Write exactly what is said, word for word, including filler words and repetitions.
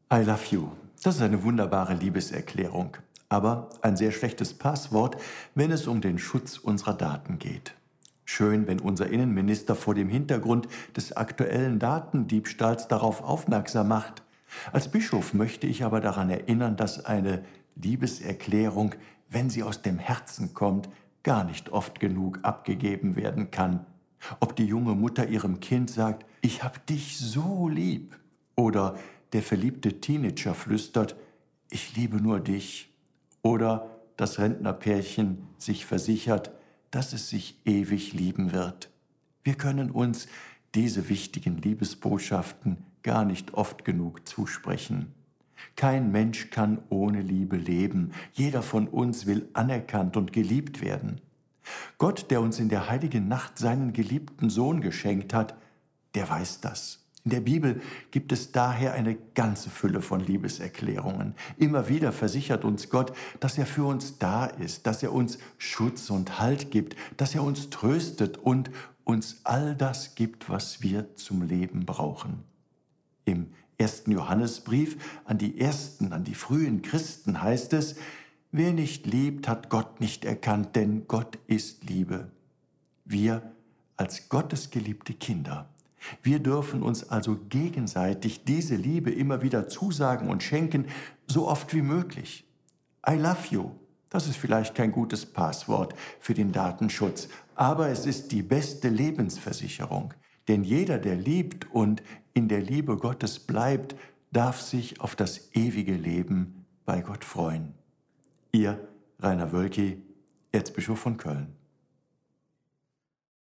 I love you. Das ist eine wunderbare Liebeserklärung, aber ein sehr schlechtes Passwort, wenn es um den Schutz unserer Daten geht. Schön, wenn unser Innenminister vor dem Hintergrund des aktuellen Datendiebstahls darauf aufmerksam macht. Als Bischof möchte ich aber daran erinnern, dass eine Liebeserklärung, wenn sie aus dem Herzen kommt, gar nicht oft genug abgegeben werden kann. Ob die junge Mutter ihrem Kind sagt, ich hab dich so lieb, oder der verliebte Teenager flüstert, ich liebe nur dich, oder das Rentnerpärchen sich versichert, dass es sich ewig lieben wird. Wir können uns diese wichtigen Liebesbotschaften gar nicht oft genug zusprechen. Kein Mensch kann ohne Liebe leben. Jeder von uns will anerkannt und geliebt werden. Gott, der uns in der heiligen Nacht seinen geliebten Sohn geschenkt hat, der weiß das. In der Bibel gibt es daher eine ganze Fülle von Liebeserklärungen. Immer wieder versichert uns Gott, dass er für uns da ist, dass er uns Schutz und Halt gibt, dass er uns tröstet und uns all das gibt, was wir zum Leben brauchen. Im ersten Johannesbrief an die ersten, an die frühen Christen heißt es, wer nicht liebt, hat Gott nicht erkannt, denn Gott ist Liebe. Wir als Gottes geliebte Kinder, wir dürfen uns also gegenseitig diese Liebe immer wieder zusagen und schenken, so oft wie möglich. I love you, das ist vielleicht kein gutes Passwort für den Datenschutz, aber es ist die beste Lebensversicherung. Denn jeder, der liebt und in der Liebe Gottes bleibt, darf sich auf das ewige Leben bei Gott freuen. Ihr Rainer Wölki, Erzbischof von Köln.